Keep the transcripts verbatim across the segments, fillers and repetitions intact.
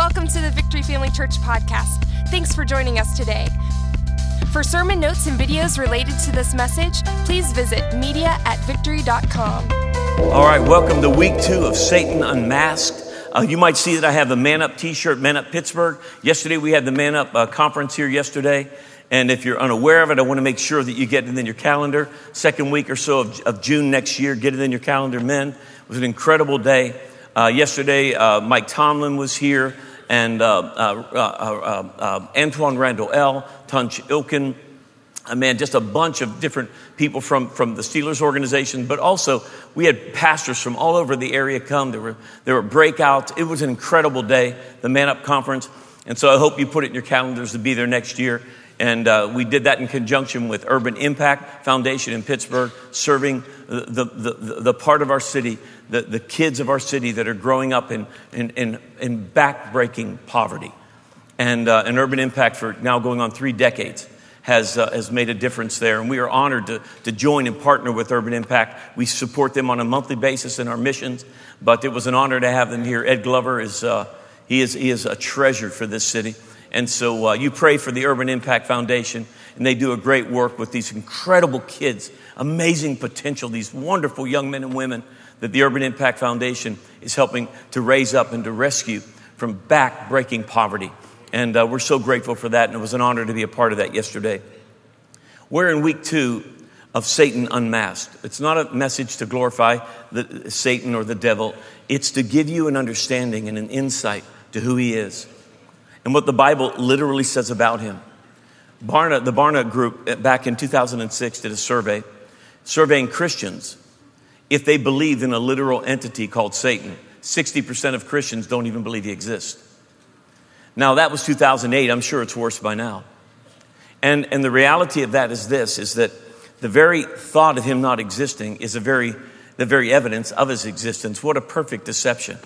Welcome to the Victory Family Church podcast. Thanks for joining us today. For sermon notes and videos related to this message, please visit media at victory dot com. All right, welcome to week two of Satan Unmasked. Uh, you might see that I have the Man Up t-shirt, Man Up Pittsburgh. Yesterday we had the Man Up uh, conference here yesterday. And if you're unaware of it, I want to make sure that you get it in your calendar. Second week or so of, of June next year, get it in your calendar, men. It was an incredible day. Uh, yesterday, uh, Mike Tomlin was here, and uh, uh, uh, uh, uh, Antoine Randall L., Tunch Ilkin, uh, man, just a bunch of different people from, from the Steelers organization. But also, we had pastors from all over the area come. There were, there were breakouts. It was an incredible day, the Man Up Conference. And so I hope you put it in your calendars to be there next year. And uh, we did that in conjunction with Urban Impact Foundation in Pittsburgh, serving the, the, the, the part of our city, the, the kids of our city that are growing up in, in, in, in back-breaking poverty. And, uh, and Urban Impact, for now going on three decades, has uh, has made a difference there. And we are honored to, to join and partner with Urban Impact. We support them on a monthly basis in our missions, but it was an honor to have them here. Ed Glover is, uh, he is, he is a treasure for this city. And so uh, you pray for the Urban Impact Foundation, and they do a great work with these incredible kids, amazing potential, these wonderful young men and women that the Urban Impact Foundation is helping to raise up and to rescue from back-breaking poverty. And uh, we're so grateful for that, and it was an honor to be a part of that yesterday. We're in week two of Satan Unmasked. It's not a message to glorify the, Satan or the devil. It's to give you an understanding and an insight to who he is and what the Bible literally says about him. Barna, the Barna Group, back in two thousand six, did a survey, surveying Christians if they believed in a literal entity called Satan. sixty percent of Christians don't even believe he exists. Now, that was two thousand eight. I'm sure it's worse by now. And, and the reality of that is this, is that the very thought of him not existing is a very, the very evidence of his existence. What a perfect deception.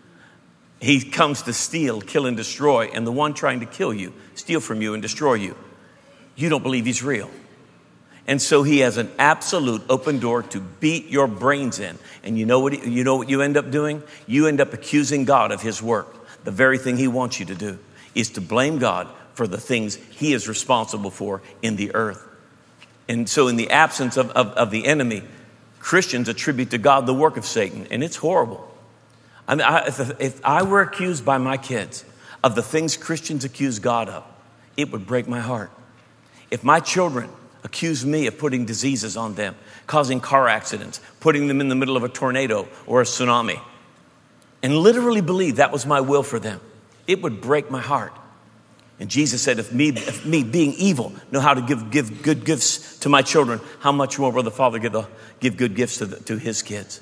He comes to steal, kill, and destroy, and the one trying to kill you, steal from you, and destroy you, you don't believe he's real. And so he has an absolute open door to beat your brains in. And you know what you know what you end up doing? You end up accusing God of his work. The very thing he wants you to do is to blame God for the things he is responsible for in the earth. And so in the absence of, of, of the enemy, Christians attribute to God the work of Satan, and it's horrible. I mean, I, if, if I were accused by my kids of the things Christians accuse God of, it would break my heart. If my children accuse me of putting diseases on them, causing car accidents, putting them in the middle of a tornado or a tsunami, and literally believe that was my will for them, it would break my heart. And Jesus said, if me, if me being evil know how to give, give good gifts to my children, how much more will the Father give, the, give good gifts to, the, to his kids?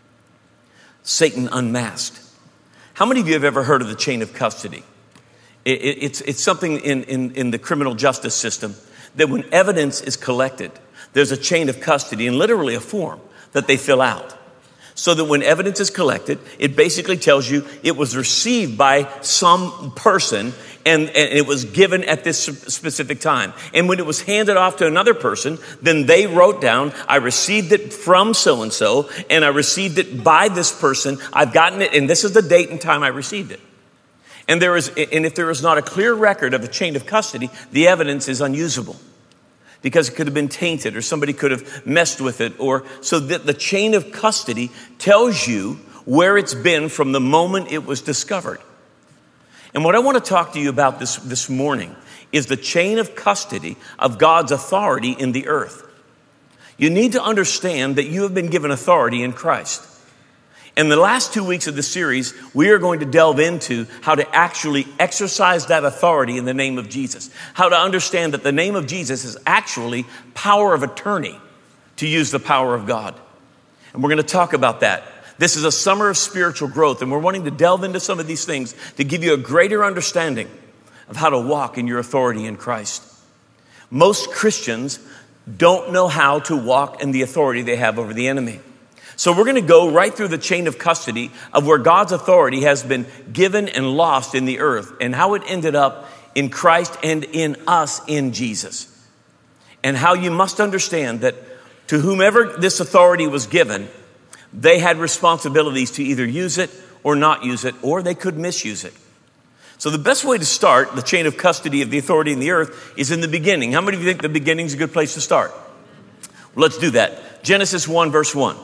Satan Unmasked. How many of you have ever heard of the chain of custody? It, it, it's, it's something in, in, in the criminal justice system that when evidence is collected, there's a chain of custody and literally a form that they fill out. So that when evidence is collected, it basically tells you it was received by some person and, and it was given at this specific time. And when it was handed off to another person, then they wrote down, I received it from so-and-so, and I received it by this person. I've gotten it, and this is the date and time I received it. And there is, and if there is not a clear record of the chain of custody, the evidence is unusable. Because it could have been tainted or somebody could have messed with it. Or so that the chain of custody tells you where it's been from the moment it was discovered. And what I want to talk to you about this, this morning is the chain of custody of God's authority in the earth. You need to understand that you have been given authority in Christ. In the last two weeks of the series, we are going to delve into how to actually exercise that authority in the name of Jesus. How to understand that the name of Jesus is actually power of attorney to use the power of God. And we're going to talk about that. This is a summer of spiritual growth, and we're wanting to delve into some of these things to give you a greater understanding of how to walk in your authority in Christ. Most Christians don't know how to walk in the authority they have over the enemy. So we're going to go right through the chain of custody of where God's authority has been given and lost in the earth and how it ended up in Christ and in us in Jesus. And how you must understand that to whomever this authority was given, they had responsibilities to either use it or not use it, or they could misuse it. So the best way to start the chain of custody of the authority in the earth is in the beginning. How many of you think the beginning is a good place to start? Well, let's do that. Genesis one, verse one.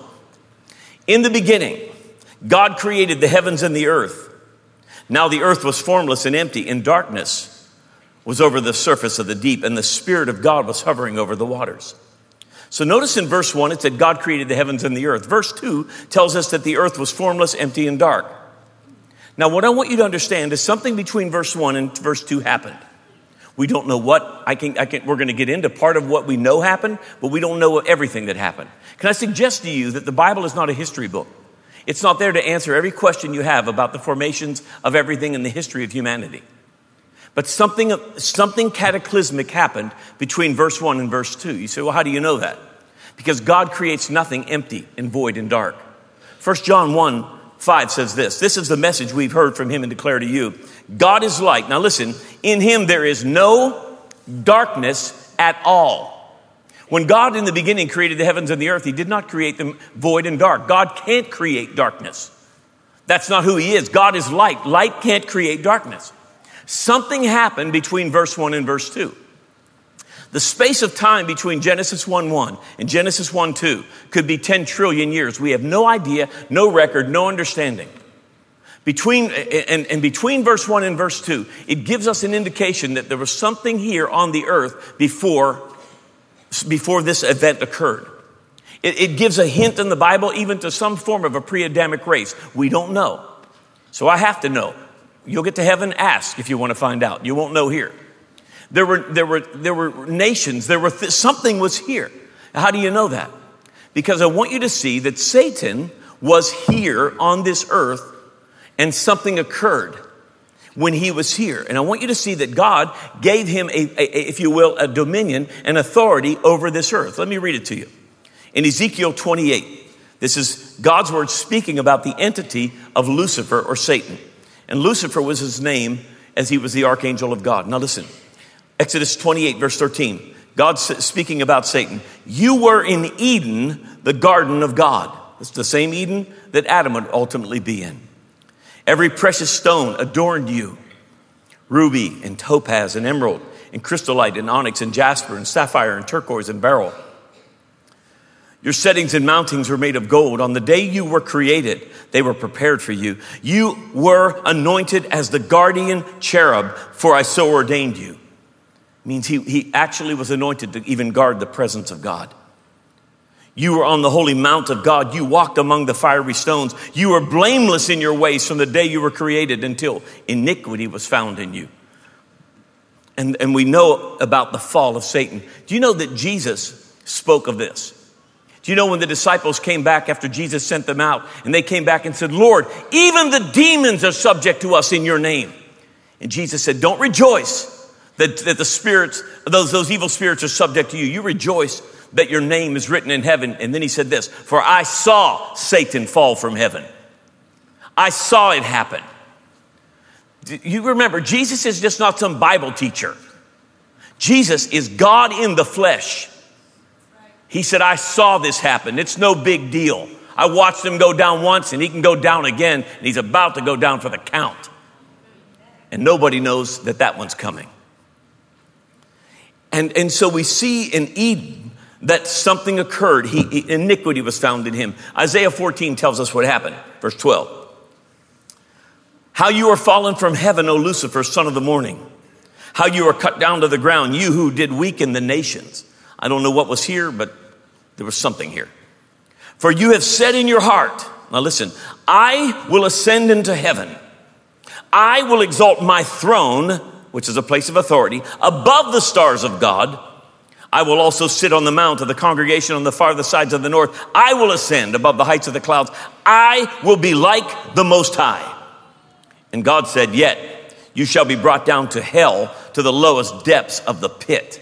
In the beginning, God created the heavens and the earth. Now the earth was formless and empty, and darkness was over the surface of the deep, and the Spirit of God was hovering over the waters. So notice in verse one, it said God created the heavens and the earth. Verse two tells us that the earth was formless, empty, and dark. Now, what I want you to understand is something between verse one and verse two happened. We don't know what. I can, I can, we're going to get into part of what we know happened, but we don't know everything that happened. Can I suggest to you that the Bible is not a history book? It's not there to answer every question you have about the formations of everything in the history of humanity. But something, something cataclysmic happened between verse one and verse two. You say, well, how do you know that? Because God creates nothing empty and void and dark. First John one, five says this. This is the message we've heard from him and declare to you. God is light. Now listen, in him there is no darkness at all. When God in the beginning created the heavens and the earth, he did not create them void and dark. God can't create darkness. That's not who he is. God is light. Light can't create darkness. Something happened between verse one and verse two. The space of time between Genesis one one and Genesis one two could be ten trillion years. We have no idea, no record, no understanding. Between and, and between verse one and verse two, it gives us an indication that there was something here on the earth before, before this event occurred. It, it gives a hint in the Bible even to some form of a pre-Adamic race. We don't know. So I have to know. You'll get to heaven, ask if you want to find out. You won't know here. There were, there were, there were nations, there were, th- something was here. How do you know that? Because I want you to see that Satan was here on this earth and something occurred when he was here. And I want you to see that God gave him, a, a, if you will, a dominion and authority over this earth. Let me read it to you. In Ezekiel twenty-eight, this is God's word speaking about the entity of Lucifer or Satan. And Lucifer was his name as he was the archangel of God. Now listen. Exodus twenty-eight, verse thirteen. God speaking about Satan. You were in Eden, the garden of God. It's the same Eden that Adam would ultimately be in. Every precious stone adorned you. Ruby and topaz and emerald and crystallite and onyx and jasper and sapphire and turquoise and beryl. Your settings and mountings were made of gold. On the day you were created, they were prepared for you. You were anointed as the guardian cherub, for I so ordained you. Means he, he actually was anointed to even guard the presence of God. You were on the holy mount of God. You walked among the fiery stones. You were blameless in your ways from the day you were created until iniquity was found in you. And, and we know about the fall of Satan. Do you know that Jesus spoke of this? Do you know when the disciples came back after Jesus sent them out and they came back and said, Lord, even the demons are subject to us in your name. And Jesus said, don't rejoice that, that the spirits, those, those evil spirits are subject to you. You rejoice that your name is written in heaven. And then he said this, for I saw Satan fall from heaven. I saw it happen. You remember, Jesus is just not some Bible teacher. Jesus is God in the flesh. He said, I saw this happen. It's no big deal. I watched him go down once and he can go down again. And he's about to go down for the count. And nobody knows that that one's coming. And, and so we see in Eden that something occurred. He, he, iniquity was found in him. Isaiah fourteen tells us what happened. Verse twelve. How you are fallen from heaven, O Lucifer, son of the morning. How you are cut down to the ground, you who did weaken the nations. I don't know what was here, but there was something here. For you have said in your heart, now listen, I will ascend into heaven. I will exalt my throne, which is a place of authority, above the stars of God. I will also sit on the mount of the congregation on the farthest sides of the north. I will ascend above the heights of the clouds. I will be like the Most High. And God said, yet you shall be brought down to hell, to the lowest depths of the pit.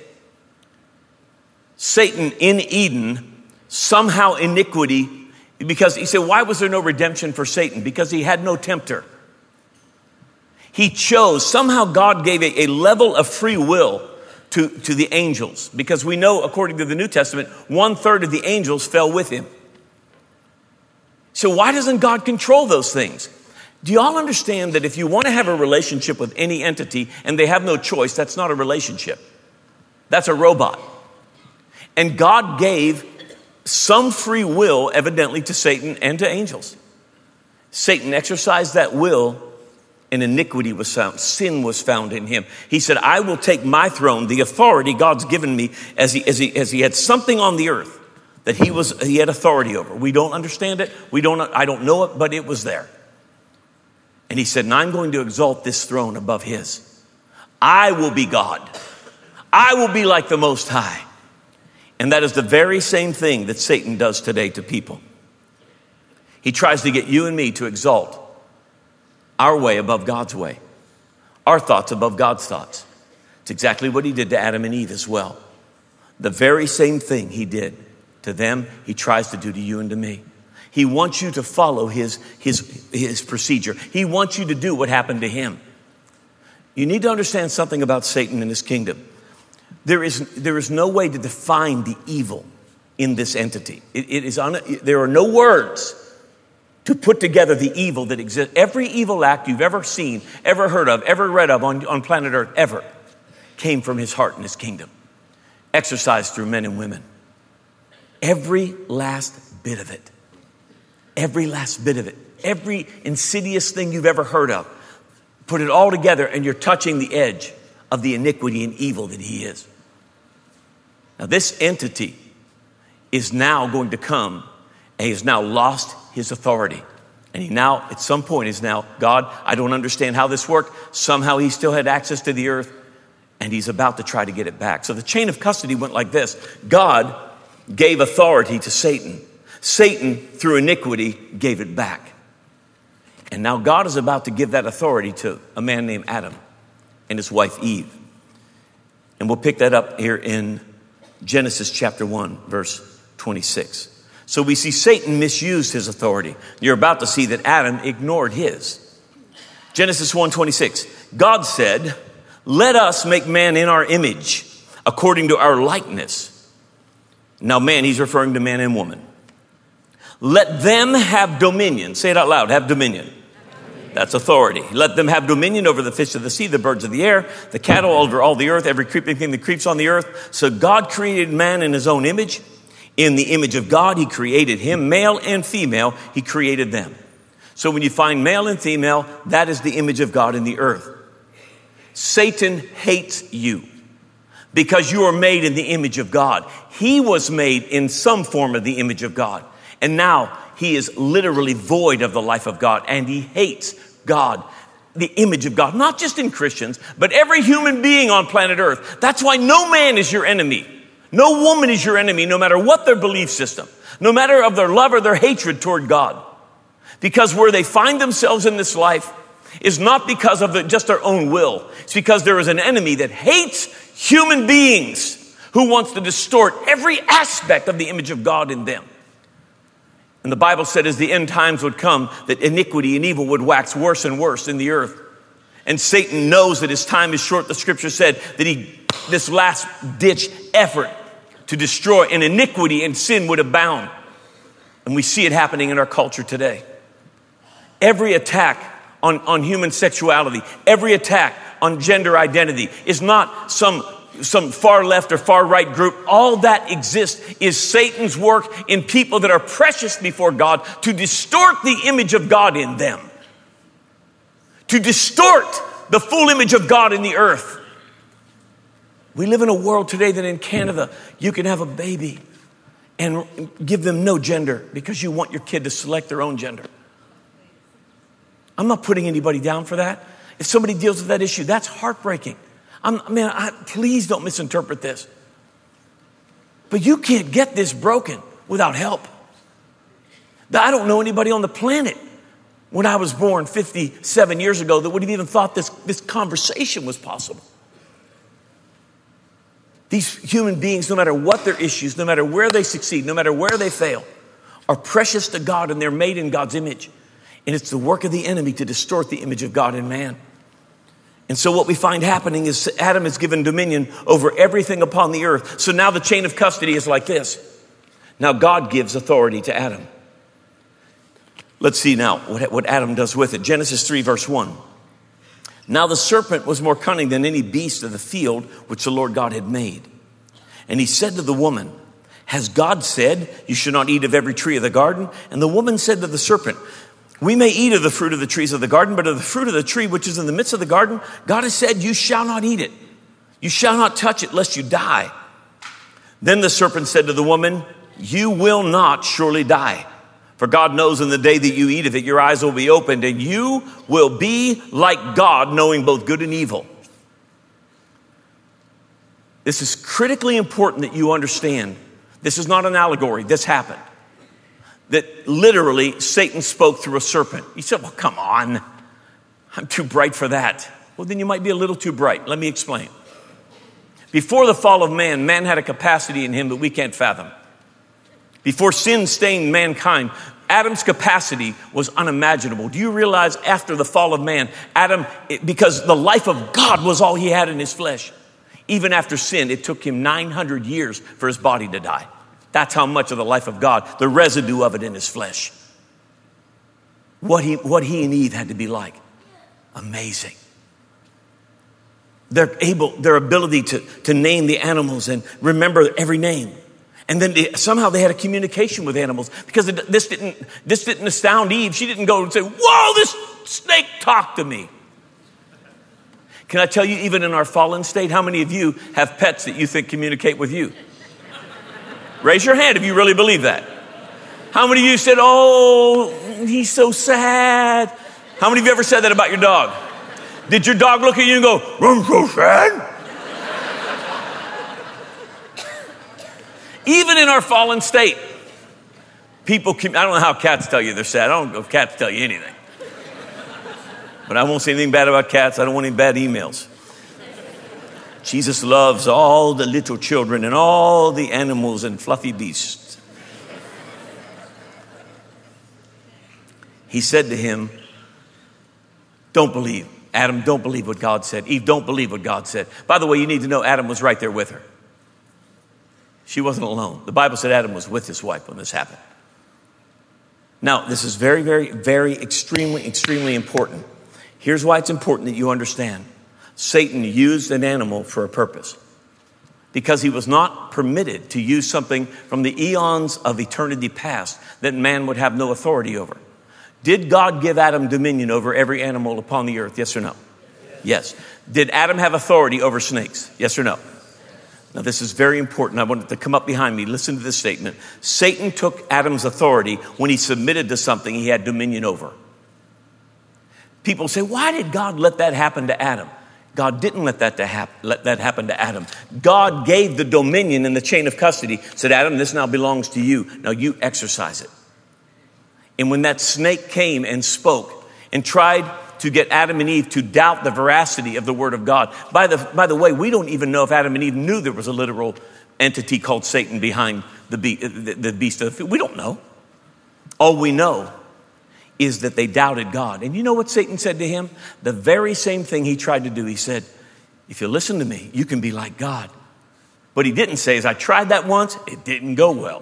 Satan in Eden, somehow iniquity, because he said, why was there no redemption for Satan? Because he had no tempter. He chose, somehow God gave a, a level of free will to, to the angels. Because we know, according to the New Testament, one third of the angels fell with him. So why doesn't God control those things? Do you all understand that if you want to have a relationship with any entity and they have no choice, that's not a relationship. That's a robot. And God gave some free will, evidently, to Satan and to angels. Satan exercised that will, and iniquity was found. Sin was found in him. He said, I will take my throne, the authority God's given me, as he, as he, as he had something on the earth that he was, he had authority over. We don't understand it. We don't, I don't know it, but it was there. And he said, and I'm going to exalt this throne above his. I will be God. I will be like the Most High. And that is the very same thing that Satan does today to people. He tries to get you and me to exalt our way above God's way, our thoughts above God's thoughts. It's exactly what he did to Adam and Eve as well. The very same thing he did to them, he tries to do to you and to me. He wants you to follow his, his, his procedure. He wants you to do what happened to him. You need to understand something about Satan and his kingdom. There is, there is no way to define the evil in this entity. It, it is un, there are no words to put together the evil that exists. Every evil act you've ever seen, ever heard of, ever read of on, on planet Earth, ever, came from his heart and his kingdom, exercised through men and women. Every last bit of it. Every last bit of it. Every insidious thing you've ever heard of. Put it all together and you're touching the edge of the iniquity and evil that he is. Now this entity is now going to come and he has now lost his authority. And he now, at some point, is now, God, I don't understand how this worked. Somehow he still had access to the earth and he's about to try to get it back. So the chain of custody went like this. God gave authority to Satan. Satan, through iniquity, gave it back. And now God is about to give that authority to a man named Adam and his wife Eve. And we'll pick that up here in Genesis chapter one, verse twenty-six. So we see Satan misused his authority. You're about to see that Adam ignored his. Genesis one twenty-six. God said, let us make man in our image, according to our likeness. Now man, he's referring to man and woman. Let them have dominion. Say it out loud. Have dominion. That's authority. Let them have dominion over the fish of the sea, the birds of the air, the cattle over all the earth, every creeping thing that creeps on the earth. So God created man in his own image. In the image of God, he created him. Male and female, he created them. So when you find male and female, that is the image of God in the earth. Satan hates you because you are made in the image of God. He was made in some form of the image of God. And now he is literally void of the life of God, and he hates God, the image of God, not just in Christians, but every human being on planet Earth. That's why no man is your enemy. No woman is your enemy, no matter what their belief system, no matter of their love or their hatred toward God. Because where they find themselves in this life is not because of the, just their own will. It's because there is an enemy that hates human beings who wants to distort every aspect of the image of God in them. And the Bible said as the end times would come, that iniquity and evil would wax worse and worse in the earth. And Satan knows that his time is short. The scripture said that he, this last ditch effort to destroy, and iniquity and sin would abound. And we see it happening in our culture today. Every attack on, on human sexuality, every attack on gender identity is not some some far left or far right group. All that exists is Satan's work in people that are precious before God to distort the image of God in them. To distort the full image of God in the earth. We live in a world today that in Canada, you can have a baby and give them no gender because you want your kid to select their own gender. I'm not putting anybody down for that. If somebody deals with that issue, that's heartbreaking. I'm, man, I, please don't misinterpret this. But you can't get this broken without help. I don't know anybody on the planet when I was born fifty-seven years ago that would have even thought this, this conversation was possible. These human beings, no matter what their issues, no matter where they succeed, no matter where they fail, are precious to God and they're made in God's image. And it's the work of the enemy to distort the image of God in man. And so what we find happening is Adam is given dominion over everything upon the earth. So now the chain of custody is like this. Now God gives authority to Adam. Let's see now what, what Adam does with it. Genesis three, verse one. Now the serpent was more cunning than any beast of the field which the Lord God had made. And he said to the woman, has God said, you should not eat of every tree of the garden? And the woman said to the serpent, we may eat of the fruit of the trees of the garden, but of the fruit of the tree which is in the midst of the garden, God has said, you shall not eat it. You shall not touch it, lest you die. Then the serpent said to the woman, you will not surely die. For God knows in the day that you eat of it, your eyes will be opened, and you will be like God, knowing both good and evil. This is critically important that you understand. This is not an allegory. This happened. That literally Satan spoke through a serpent. You said, well, come on. I'm too bright for that. Well, then you might be a little too bright. Let me explain. Before the fall of man, man had a capacity in him that we can't fathom. Before sin stained mankind, Adam's capacity was unimaginable. Do you realize after the fall of man, Adam, because the life of God was all he had in his flesh, even after sin, it took him nine hundred years for his body to die. That's how much of the life of God, the residue of it in his flesh. What he, what he and Eve had to be like. Amazing. Their able, their ability to, to name the animals and remember every name. And then they, somehow they had a communication with animals, because it, this didn't this didn't astound Eve. She didn't go and say, whoa, this snake talked to me. Can I tell you, even in our fallen state, how many of you have pets that you think communicate with you? Raise your hand if you really believe that. How many of you said, oh, he's so sad? How many of you ever said that about your dog? Did your dog look at you and go, I'm so sad? Even in our fallen state, people, I don't know how cats tell you they're sad. I don't know if cats tell you anything. But I won't say anything bad about cats. I don't want any bad emails. Jesus loves all the little children and all the animals and fluffy beasts. He said to him, don't believe. Adam, don't believe what God said. Eve, don't believe what God said. By the way, you need to know Adam was right there with her. She wasn't alone. The Bible said Adam was with his wife when this happened. Now, this is very, very, very extremely, extremely important. Here's why it's important that you understand. Satan used an animal for a purpose, because he was not permitted to use something from the eons of eternity past that man would have no authority over. Did God give Adam dominion over every animal upon the earth? Yes or no? Yes. Did Adam have authority over snakes? Yes or no? Now, this is very important. I want it to come up behind me. Listen to this statement. Satan took Adam's authority when he submitted to something he had dominion over. People say, why did God let that happen to Adam? God didn't let that, to hap- let that happen to Adam. God gave the dominion in the chain of custody, said, Adam, this now belongs to you. Now you exercise it. And when that snake came and spoke and tried to get Adam and Eve to doubt the veracity of the word of God. By the, by the way, we don't even know if Adam and Eve knew there was a literal entity called Satan behind the, be- the, the beast of the field. We don't know. All we know is that they doubted God. And you know what Satan said to him? The very same thing he tried to do. He said, if you listen to me, you can be like God. What he didn't say is, I tried that once, it didn't go well.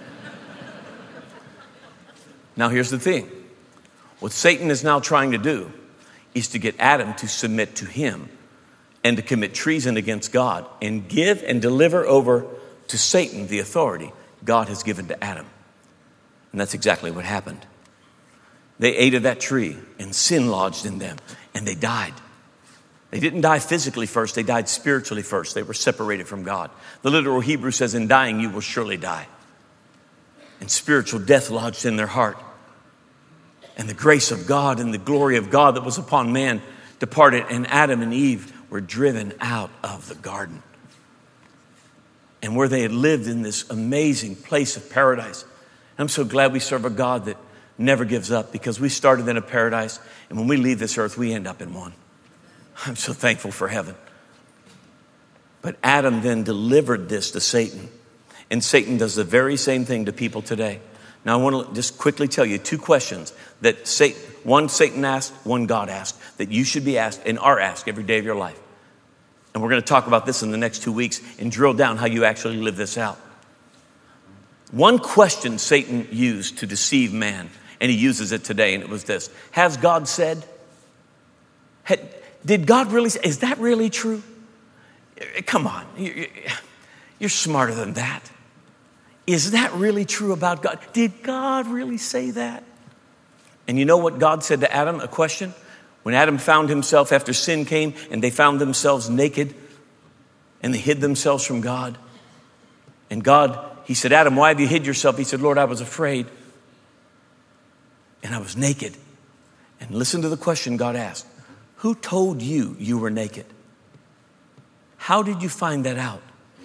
Now here's the thing. What Satan is now trying to do is to get Adam to submit to him and to commit treason against God and give and deliver over to Satan the authority God has given to Adam. And that's exactly what happened. They ate of that tree and sin lodged in them and they died. They didn't die physically first, they died spiritually first. They were separated from God. The literal Hebrew says, in dying you will surely die. And spiritual death lodged in their heart. And the grace of God and the glory of God that was upon man departed, and Adam and Eve were driven out of the garden. And where they had lived in this amazing place of paradise. I'm so glad we serve a God that never gives up, because we started in a paradise, and when we leave this earth, we end up in one. I'm so thankful for heaven. But Adam then delivered this to Satan. And Satan does the very same thing to people today. Now, I want to just quickly tell you two questions that Satan, one Satan asked, one God asked, that you should be asked and are asked every day of your life. And we're going to talk about this in the next two weeks and drill down how you actually live this out. One question Satan used to deceive man, And he uses it today, and it was this. Has God said? Had, did God really say? Is that really true? Come on. You're smarter than that. Is that really true about God? Did God really say that? And you know what God said to Adam? A question. When Adam found himself after sin came and they found themselves naked and they hid themselves from God. And God, he said, Adam, why have you hid yourself? He said, Lord, I was afraid and I was naked. And listen to the question God asked. Who told you you were naked? How did you find that out?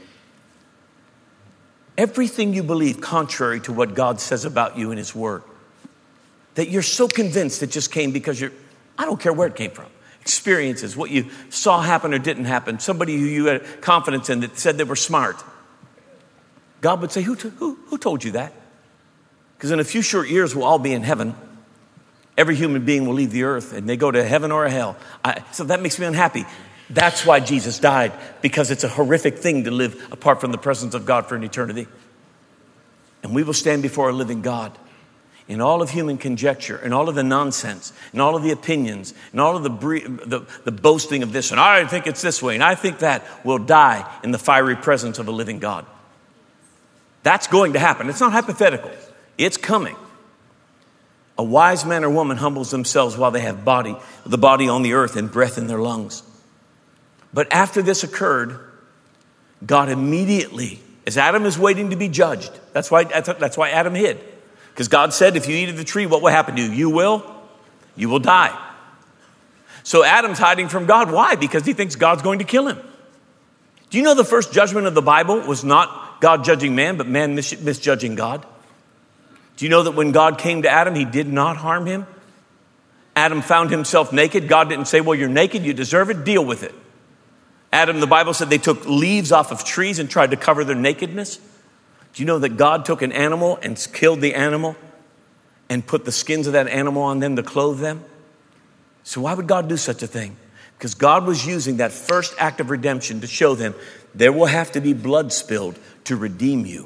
Everything you believe contrary to what God says about you in his word, that you're so convinced it just came because you're, I don't care where it came from. Experiences, what you saw happen or didn't happen, somebody who you had confidence in that said they were smart. God would say, who, who, who told you that? Because in a few short years, we'll all be in heaven. Every human being will leave the earth and they go to heaven or a hell. I, so that makes me unhappy. That's why Jesus died, because it's a horrific thing to live apart from the presence of God for an eternity. And we will stand before a living God. In all of human conjecture, and all of the nonsense, and all of the opinions, and all of the, the, the boasting of this, and I think it's this way, and I think that, will die in the fiery presence of a living God. That's going to happen. It's not hypothetical. It's coming. A wise man or woman humbles themselves while they have body, the body on the earth and breath in their lungs. But after this occurred, God immediately, as Adam is waiting to be judged, that's why, that's why Adam hid. Because God said, if you eat of the tree, what will happen to you? You will, you will die. So Adam's hiding from God. Why? Because he thinks God's going to kill him. Do you know the first judgment of the Bible was not God judging man, but man mis- misjudging God? Do you know that when God came to Adam, he did not harm him? Adam found himself naked. God didn't say, well, you're naked, you deserve it, deal with it. Adam, the Bible said they took leaves off of trees and tried to cover their nakedness. Do you know that God took an animal and killed the animal and put the skins of that animal on them to clothe them? So why would God do such a thing? Because God was using that first act of redemption to show them there will have to be blood spilled to redeem you.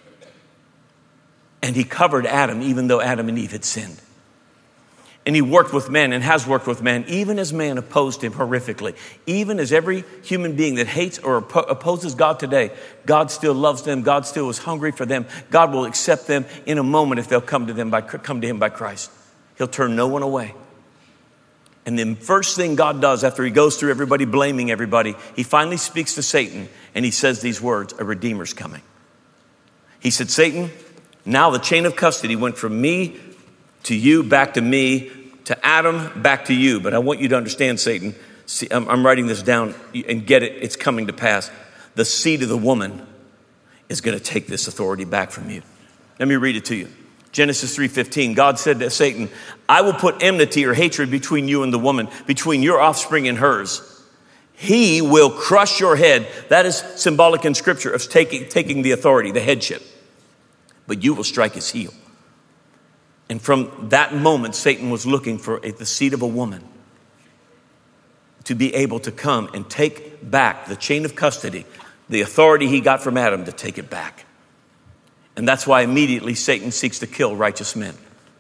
And he covered Adam even though Adam and Eve had sinned. And he worked with men and has worked with men, even as man opposed him horrifically. Even as every human being that hates or opposes God today, God still loves them. God still is hungry for them. God will accept them in a moment if they'll come to them by come to him by Christ. He'll turn no one away. And the first thing God does after he goes through everybody blaming everybody, he finally speaks to Satan and he says these words, a redeemer's coming. He said, Satan, now the chain of custody went from me to you, back to me, to Adam, back to you. But I want you to understand, Satan, see, I'm, I'm writing this down and get it, it's coming to pass. The seed of the woman is going to take this authority back from you. Let me read it to you. Genesis three fifteen, God said to Satan, I will put enmity or hatred between you and the woman, between your offspring and hers. He will crush your head. That is symbolic in scripture of taking, taking the authority, the headship. But you will strike his heel. And from that moment, Satan was looking for a, the seed of a woman to be able to come and take back the chain of custody, the authority he got from Adam to take it back. And that's why immediately Satan seeks to kill righteous men.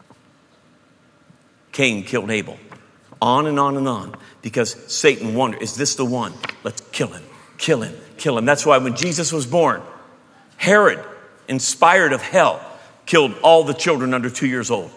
Cain killed Abel. On and on and on. Because Satan wondered, is this the one? Let's kill him, kill him, kill him. That's why when Jesus was born, Herod, inspired of hell, killed all the children under two years old.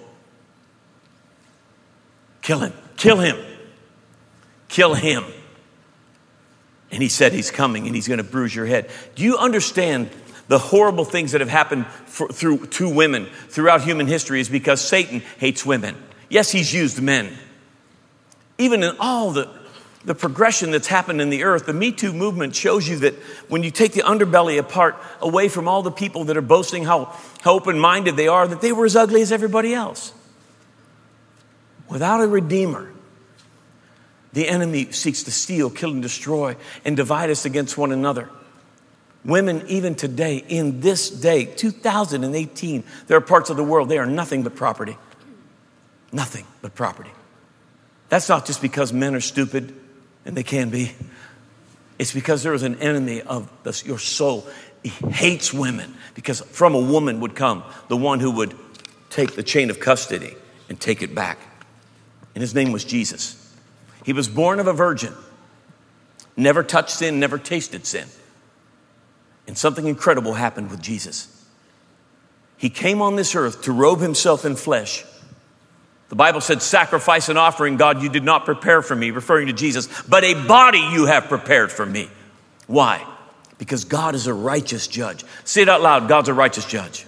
Kill him, kill him, kill him. And he said he's coming and he's going to bruise your head. Do you understand the horrible things that have happened for, through to women throughout human history is because Satan hates women. Yes, he's used men. Even in all the, the progression that's happened in the earth, the Me Too movement shows you that when you take the underbelly apart, away from all the people that are boasting how, how open-minded they are, that they were as ugly as everybody else. Without a redeemer, the enemy seeks to steal, kill, and destroy, and divide us against one another. Women, even today, in this day, two thousand eighteen, there are parts of the world, they are nothing but property. Nothing but property. That's not just because men are stupid, and they can be. It's because there is an enemy of the, your soul. He hates women because from a woman would come the one who would take the chain of custody and take it back. And his name was Jesus. He was born of a virgin, never touched sin, never tasted sin. And something incredible happened with Jesus. He came on this earth to robe himself in flesh. The Bible said, sacrifice and offering, God, you did not prepare for me, referring to Jesus, but a body you have prepared for me. Why? Because God is a righteous judge. Say it out loud, God's a righteous judge.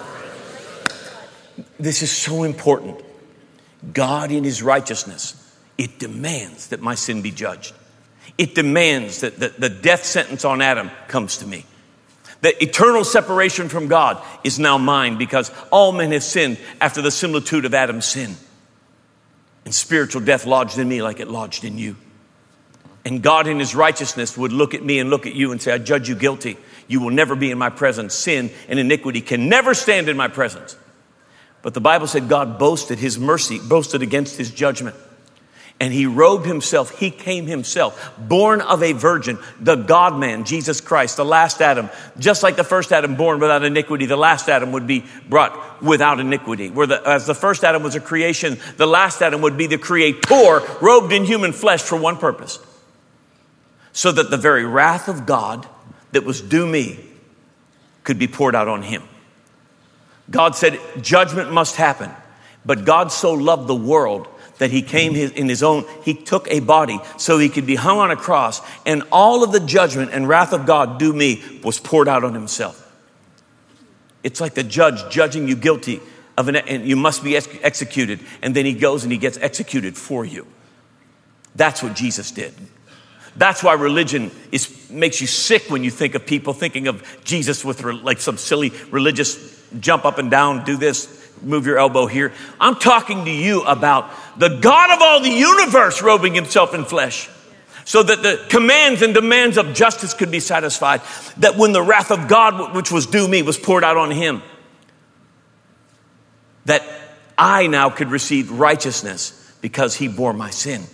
This is so important. God in his righteousness, it demands that my sin be judged. It demands that the, the death sentence on Adam comes to me. The eternal separation from God is now mine because all men have sinned after the similitude of Adam's sin. And spiritual death lodged in me like it lodged in you. And God in his righteousness would look at me and look at you and say, I judge you guilty. You will never be in my presence. Sin and iniquity can never stand in my presence. But the Bible said God boasted his mercy, boasted against his judgment. And he robed himself, he came himself, born of a virgin, the God-man, Jesus Christ, the last Adam. Just like the first Adam born without iniquity, the last Adam would be brought without iniquity. Where the, as the first Adam was a creation, the last Adam would be the creator, robed in human flesh for one purpose. So that the very wrath of God that was due me could be poured out on him. God said judgment must happen, but God so loved the world that he came in his own, he took a body so he could be hung on a cross, and all of the judgment and wrath of God due me was poured out on himself. It's like the judge judging you guilty of an, and you must be ex- executed, and then he goes and he gets executed for you. That's what Jesus did. That's why religion is makes you sick when you think of people thinking of Jesus with re, like some silly religious jump up and down, do this, move your elbow here. I'm talking to you about the God of all the universe robing himself in flesh so that the commands and demands of justice could be satisfied. That when the wrath of God, which was due me, was poured out on him, that I now could receive righteousness because he bore my sin.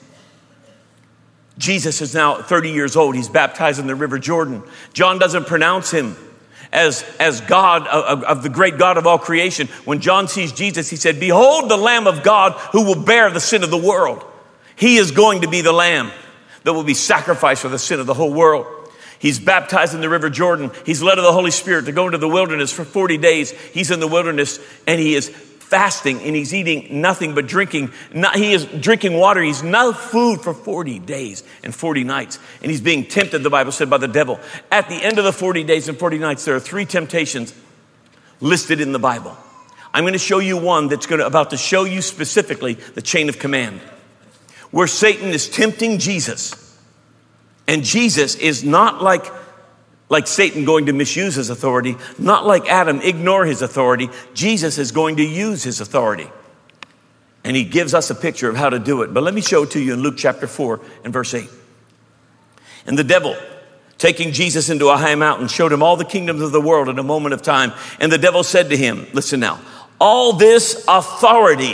Jesus is now thirty years old. He's baptized in the River Jordan. John doesn't pronounce him as, as God of, of the great God of all creation. When John sees Jesus, he said, behold the Lamb of God who will bear the sin of the world. He is going to be the Lamb that will be sacrificed for the sin of the whole world. He's baptized in the River Jordan. He's led of the Holy Spirit to go into the wilderness for forty days. He's in the wilderness and he is fasting and he's eating nothing but drinking. Not, he is drinking water. He's no food for forty days and forty nights. And he's being tempted, the Bible said, by the devil. At the end of the forty days and forty nights, there are three temptations listed in the Bible. I'm going to show you one that's going to, about to show you specifically the chain of command, where Satan is tempting Jesus. And Jesus is not like Like Satan going to misuse his authority, not like Adam ignore his authority. Jesus is going to use his authority. And he gives us a picture of how to do it. But let me show it to you in Luke chapter four and verse eight. And the devil, taking Jesus into a high mountain, showed him all the kingdoms of the world in a moment of time. And the devil said to him, listen now, all this authority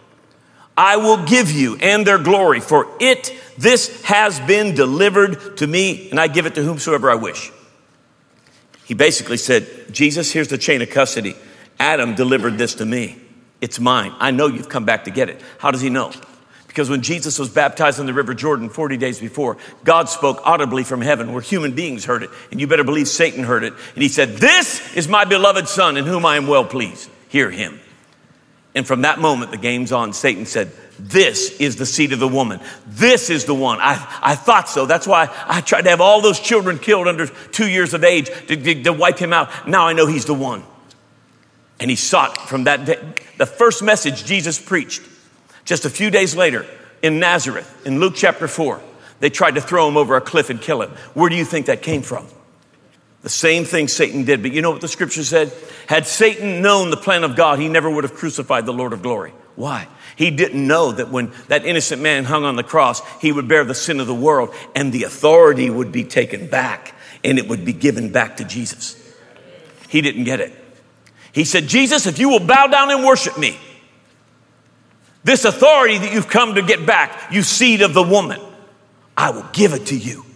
I will give you and their glory, for it, this has been delivered to me, and I give it to whomsoever I wish. He basically said, Jesus, here's the chain of custody. Adam delivered this to me. It's mine. I know you've come back to get it. How does he know? Because when Jesus was baptized in the River Jordan forty days before, God spoke audibly from heaven where human beings heard it. And you better believe Satan heard it. And he said, this is my beloved son in whom I am well pleased. Hear him. And from that moment, the game's on. Satan said, this is the seed of the woman. This is the one. I, I thought so. That's why I tried to have all those children killed under two years of age to, to, to wipe him out. Now I know he's the one. And he sought from that day. The first message Jesus preached, just a few days later in Nazareth, in Luke chapter four, they tried to throw him over a cliff and kill him. Where do you think that came from? The same thing Satan did. But you know what the scripture said? Had Satan known the plan of God, he never would have crucified the Lord of glory. Why? He didn't know that when that innocent man hung on the cross, he would bear the sin of the world and the authority would be taken back and it would be given back to Jesus. He didn't get it. He said, Jesus, if you will bow down and worship me, this authority that you've come to get back, you seed of the woman, I will give it to you.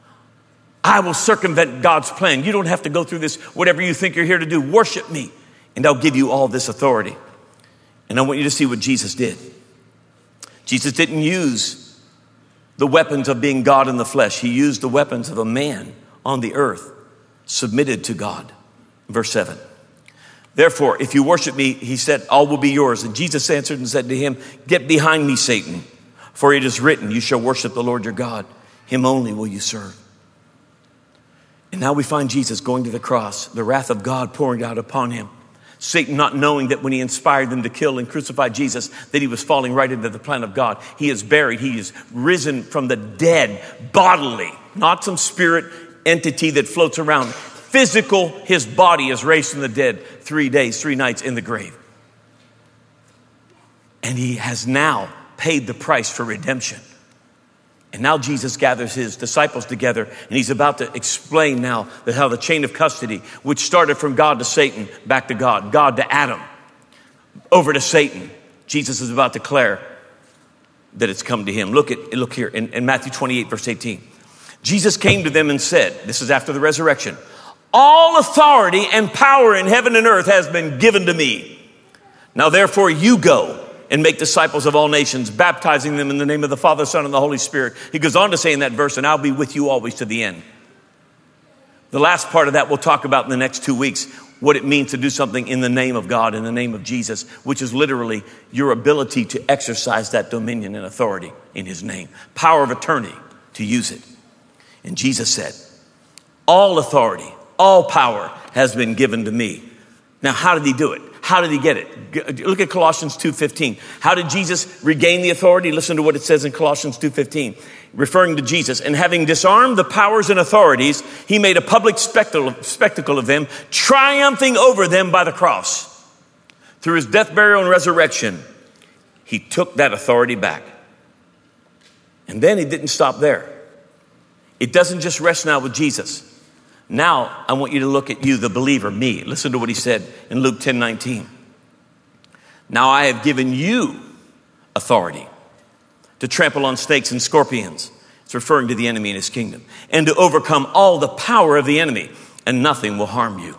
I will circumvent God's plan. You don't have to go through this, whatever you think you're here to do. Worship me, and I'll give you all this authority. And I want you to see what Jesus did. Jesus didn't use the weapons of being God in the flesh. He used the weapons of a man on the earth, submitted to God. Verse seven. Therefore, if you worship me, he said, all will be yours. And Jesus answered and said to him, get behind me, Satan. For it is written, you shall worship the Lord your God. Him only will you serve. And now we find Jesus going to the cross, the wrath of God pouring out upon him. Satan not knowing that when he inspired them to kill and crucify Jesus, that he was falling right into the plan of God. He is buried. He is risen from the dead bodily, not some spirit entity that floats around. Physical, his body is raised from the dead three days, three nights in the grave. And he has now paid the price for redemption. And now Jesus gathers his disciples together, and he's about to explain now that how the chain of custody, which started from God to Satan, back to God, God to Adam, over to Satan, Jesus is about to declare that it's come to him. Look at look here in, in Matthew twenty-eight, verse eighteen. Jesus came to them and said, this is after the resurrection, all authority and power in heaven and earth has been given to me. Now therefore you go and make disciples of all nations, baptizing them in the name of the Father, Son, and the Holy Spirit. He goes on to say in that verse, and I'll be with you always to the end. The last part of that we'll talk about in the next two weeks, what it means to do something in the name of God, in the name of Jesus, which is literally your ability to exercise that dominion and authority in his name. Power of attorney to use it. And Jesus said, all authority, all power has been given to me. Now, how did he do it? How did he get it? Look at Colossians two fifteen. How did Jesus regain the authority? Listen to what it says in Colossians two fifteen, referring to Jesus. And having disarmed the powers and authorities, he made a public spectacle of them, triumphing over them by the cross. Through his death, burial, and resurrection, he took that authority back. And then he didn't stop there. It doesn't just rest now with Jesus. Now, I want you to look at you, the believer, me. Listen to what he said in Luke ten nineteen. Now I have given you authority to trample on snakes and scorpions. It's referring to the enemy and his kingdom. And to overcome all the power of the enemy, and nothing will harm you.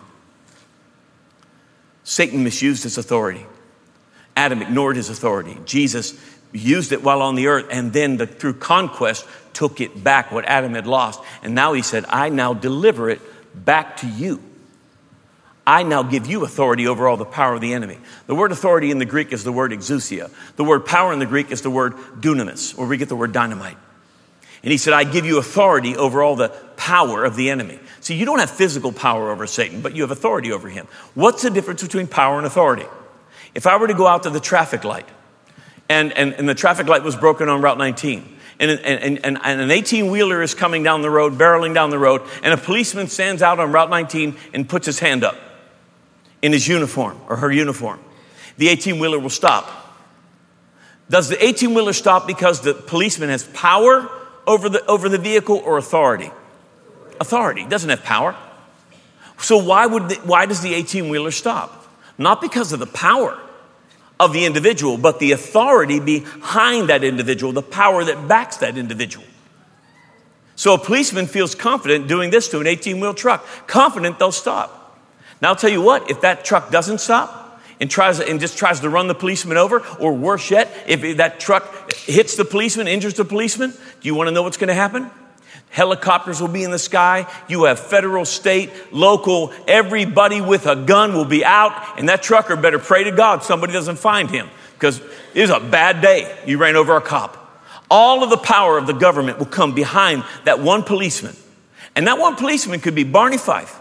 Satan misused his authority. Adam ignored his authority. Jesus used it while on the earth, and then the, through conquest took it back, what Adam had lost. And now he said, I now deliver it back to you. I now give you authority over all the power of the enemy. The word authority in the Greek is the word exousia. The word power in the Greek is the word dunamis, where we get the word dynamite. And he said, I give you authority over all the power of the enemy. See, you don't have physical power over Satan, but you have authority over him. What's the difference between power and authority? If I were to go out to the traffic light, And, and, and the traffic light was broken on Route nineteen. And, and, and, and an eighteen-wheeler is coming down the road, barreling down the road, and a policeman stands out on Route nineteen and puts his hand up in his uniform or her uniform. The eighteen-wheeler will stop. Does the eighteen-wheeler stop because the policeman has power over the, over the vehicle or authority? Authority. Doesn't have power. So why would the, why does the eighteen-wheeler stop? Not because of the power of the individual, but the authority behind that individual, the power that backs that individual. So a policeman feels confident doing this to an eighteen-wheel truck, confident they'll stop. Now I'll tell you what, if that truck doesn't stop and tries and just tries to run the policeman over, or worse yet, if that truck hits the policeman, injures the policeman, do you want to know what's going to happen? Helicopters will be in the sky. You have federal, state, local, everybody with a gun will be out, and that trucker better pray to God somebody doesn't find him, because it was a bad day. You ran over a cop. All of the power of the government will come behind that one policeman. And that one policeman could be Barney Fife.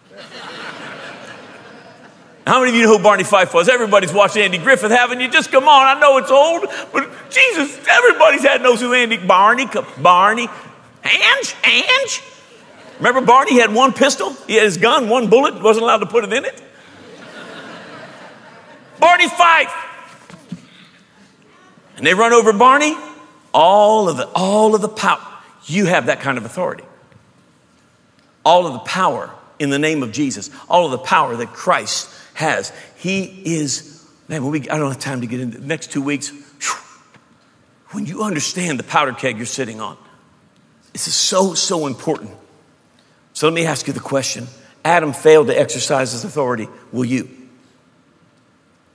How many of you know who Barney Fife was? Everybody's watched Andy Griffith, haven't you? Just come on. I know it's old, but Jesus, everybody's had knows who Andy, Barney, Barney. Ange, Ange. Remember Barney had one pistol? He had his gun, one bullet, wasn't allowed to put it in it. Barney Fife. And they run over Barney. All of the, all of the power. You have that kind of authority. All of the power in the name of Jesus. All of the power that Christ has. He is, man, when we, I don't have time to get into the next two weeks. Whew, when you understand the powder keg you're sitting on, this is so, so important. So let me ask you the question. Adam failed to exercise his authority. Will you?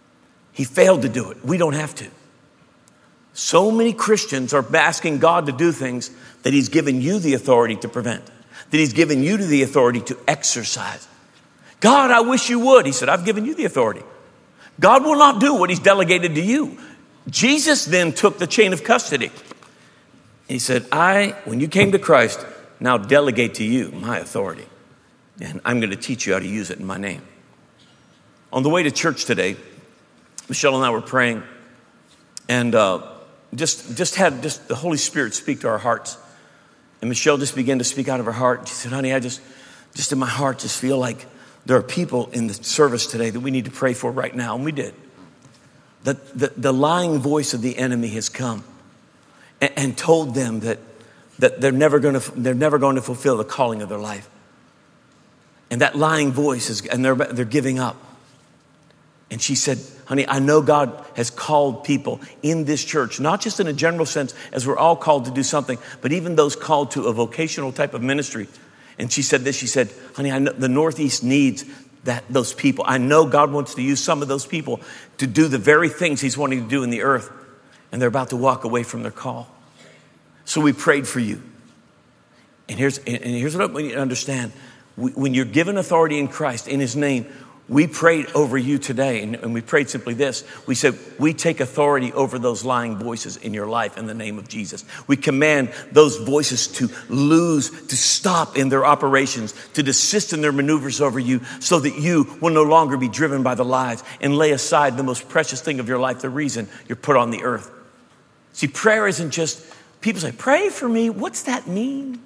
He failed to do it. We don't have to. So many Christians are asking God to do things that he's given you the authority to prevent, that he's given you the authority to exercise. God, I wish you would. He said, I've given you the authority. God will not do what he's delegated to you. Jesus then took the chain of custody. He said, I, when you came to Christ, now delegate to you my authority. And I'm going to teach you how to use it in my name. On the way to church today, Michelle and I were praying and uh, just, just had just the Holy Spirit speak to our hearts. And Michelle just began to speak out of her heart. She said, honey, I just, just in my heart just feel like there are people in the service today that we need to pray for right now. And we did. The, the, the lying voice of the enemy has come and, and told them that, that they're never going to, they're never going to fulfill the calling of their life. And that lying voice is, and they're, they're giving up. And she said, honey, I know God has called people in this church, not just in a general sense, as we're all called to do something, but even those called to a vocational type of ministry. And she said this, she said, honey, I know the Northeast needs that those people. I know God wants to use some of those people to do the very things he's wanting to do in the earth. And they're about to walk away from their call. So we prayed for you. And here's, and here's what we need to understand. When you're given authority in Christ, in his name, we prayed over you today, and we prayed simply this. We said, we take authority over those lying voices in your life in the name of Jesus. We command those voices to lose, to stop in their operations, to desist in their maneuvers over you so that you will no longer be driven by the lies and lay aside the most precious thing of your life, the reason you're put on the earth. See, prayer isn't just, people say, pray for me. What's that mean?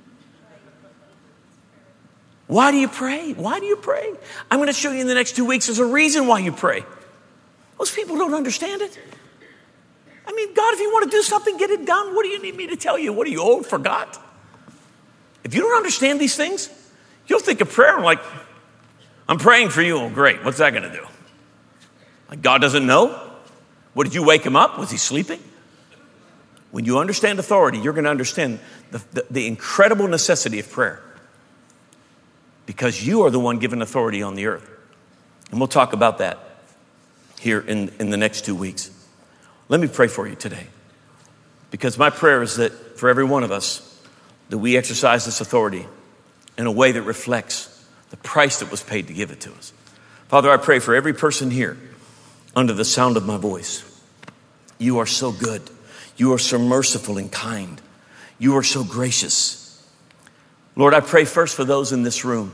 Why do you pray? Why do you pray? I'm going to show you in the next two weeks there's a reason why you pray. Most people don't understand it. I mean, God, if you want to do something, get it done. What do you need me to tell you? What are you, old, forgot? If you don't understand these things, you'll think of prayer like, I'm praying for you. Oh, great. What's that going to do? Like God doesn't know? What, did you wake him up? Was he sleeping? When you understand authority, you're going to understand the, the, the incredible necessity of prayer. Because you are the one given authority on the earth. And we'll talk about that here in, in the next two weeks. Let me pray for you today. Because my prayer is that for every one of us, that we exercise this authority in a way that reflects the price that was paid to give it to us. Father, I pray for every person here under the sound of my voice. You are so good. You are so merciful and kind. You are so gracious. Lord, I pray first for those in this room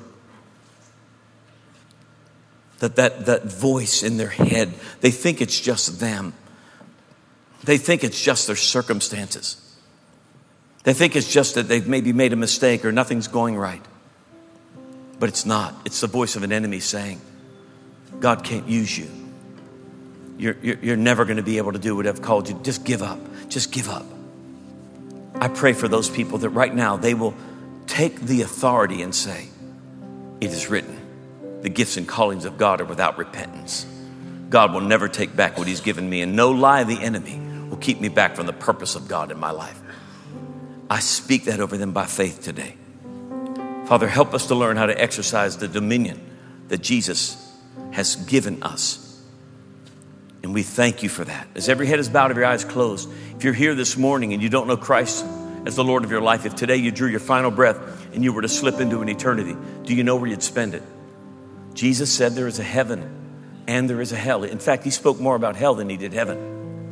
that, that that voice in their head, they think it's just them. They think it's just their circumstances. They think it's just that they've maybe made a mistake or nothing's going right. But it's not. It's the voice of an enemy saying, God can't use you. You're, you're, you're never going to be able to do what I've called you. Just give up. Just give up. I pray for those people that right now they will take the authority and say, it is written, the gifts and callings of God are without repentance. God will never take back what he's given me, and no lie of the enemy will keep me back from the purpose of God in my life. I speak that over them by faith today. Father, help us to learn how to exercise the dominion that Jesus has given us. And we thank you for that. As every head is bowed, every eye is closed. If you're here this morning and you don't know Christ as the Lord of your life, if today you drew your final breath and you were to slip into an eternity, do you know where you'd spend it? Jesus said there is a heaven and there is a hell. In fact, he spoke more about hell than he did heaven.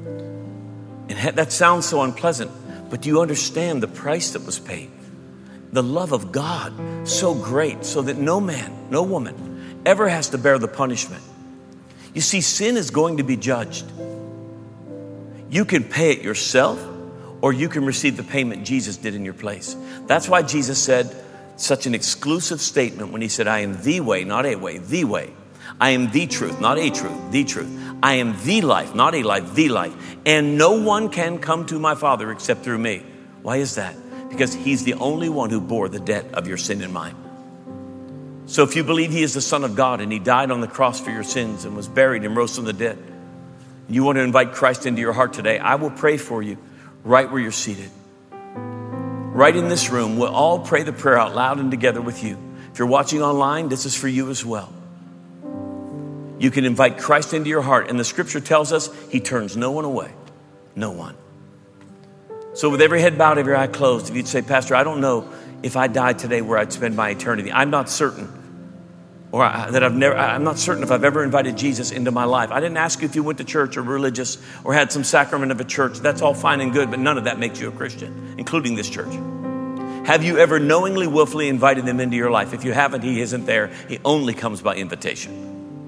And that sounds so unpleasant, but do you understand the price that was paid? The love of God, so great, so that no man, no woman ever has to bear the punishment. You see, sin is going to be judged. You can pay it yourself, or you can receive the payment Jesus did in your place. That's why Jesus said such an exclusive statement when he said, I am the way, not a way, the way. I am the truth, not a truth, the truth. I am the life, not a life, the life. And no one can come to my Father except through me. Why is that? Because he's the only one who bore the debt of your sin and mine. So if you believe he is the Son of God and he died on the cross for your sins and was buried and rose from the dead, and you want to invite Christ into your heart today, I will pray for you right where you're seated. Right in this room, we'll all pray the prayer out loud and together with you. If you're watching online, this is for you as well. You can invite Christ into your heart. And the scripture tells us he turns no one away. No one. So with every head bowed, every eye closed, if you'd say, Pastor, I don't know if I died today where I'd spend my eternity. I'm not certain. Or I, that I've never, I'm not certain if I've ever invited Jesus into my life. I didn't ask you if you went to church or religious or had some sacrament of a church. That's all fine and good, but none of that makes you a Christian, including this church. Have you ever knowingly, willfully invited them into your life? If you haven't, he isn't there. He only comes by invitation.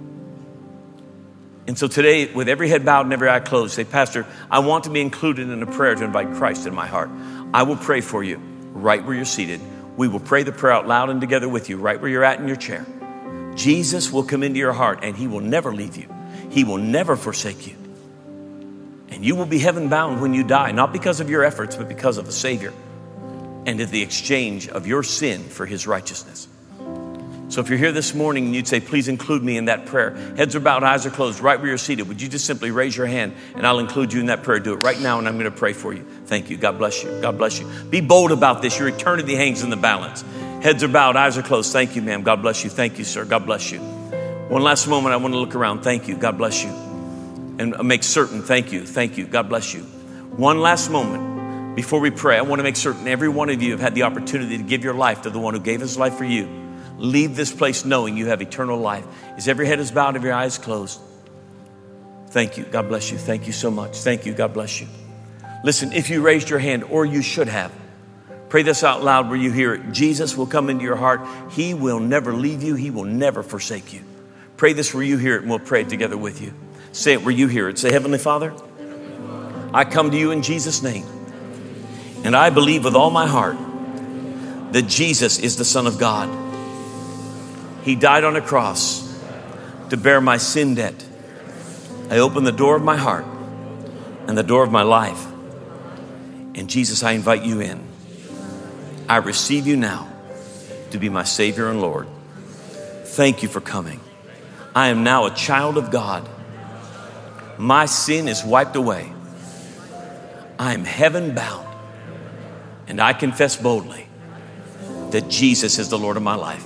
And so today, with every head bowed and every eye closed, say, Pastor, I want to be included in a prayer to invite Christ in my heart. I will pray for you right where you're seated. We will pray the prayer out loud and together with you right where you're at in your chair. Jesus will come into your heart and he will never leave you. He will never forsake you. And you will be heaven bound when you die, not because of your efforts, but because of the Savior and of the exchange of your sin for his righteousness. So if you're here this morning and you'd say, please include me in that prayer. Heads are bowed, eyes are closed, right where you're seated. Would you just simply raise your hand and I'll include you in that prayer. Do it right now and I'm going to pray for you. Thank you. God bless you. God bless you. Be bold about this. Your eternity hangs in the balance. Heads are bowed, eyes are closed. Thank you, ma'am. God bless you. Thank you, sir. God bless you. One last moment. I want to look around. Thank you. God bless you. And make certain. Thank you. Thank you. God bless you. One last moment. Before we pray, I want to make certain every one of you have had the opportunity to give your life to the one who gave his life for you. Leave this place knowing you have eternal life. As every head is bowed, every eye is closed. Thank you. God bless you. Thank you so much. Thank you. God bless you. Listen, if you raised your hand, or you should have, pray this out loud where you hear it. Jesus will come into your heart. He will never leave you. He will never forsake you. Pray this where you hear it, and we'll pray it together with you. Say it where you hear it. Say, Heavenly Father, I come to you in Jesus' name. And I believe with all my heart that Jesus is the Son of God. He died on a cross to bear my sin debt. I open the door of my heart and the door of my life. And Jesus, I invite you in. I receive you now to be my Savior and Lord. Thank you for coming. I am now a child of God. My sin is wiped away. I am heaven bound. And I confess boldly that Jesus is the Lord of my life.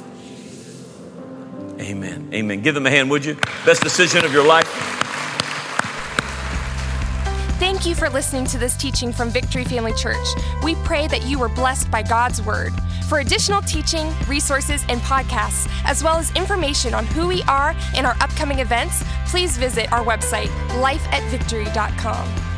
Amen. Amen. Give them a hand, would you? Best decision of your life. Thank you for listening to this teaching from Victory Family Church. We pray that you were blessed by God's word. For additional teaching, resources, and podcasts, as well as information on who we are and our upcoming events, please visit our website, life at victory dot com.